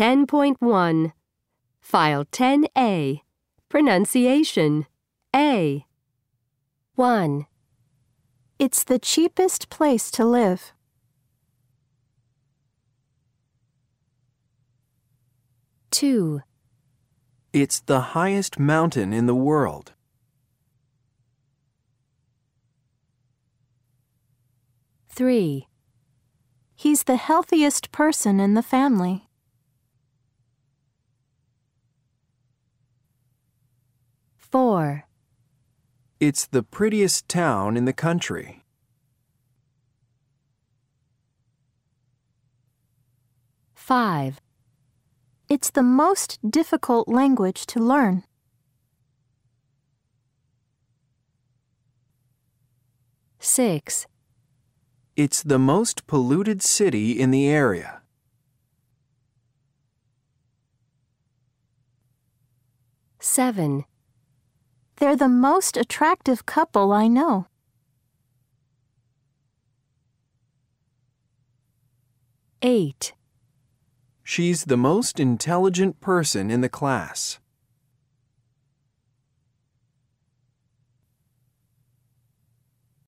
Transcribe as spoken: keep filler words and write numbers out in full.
ten point one. File ten A. Pronunciation. A. one. It's the cheapest place to live. two. It's the highest mountain in the world. three. He's the healthiest person in the family. four. It's the prettiest town in the country. five. It's the most difficult language to learn. six. It's the most polluted city in the area. seven. They're the most attractive couple I know. eight. She's the most intelligent person in the class.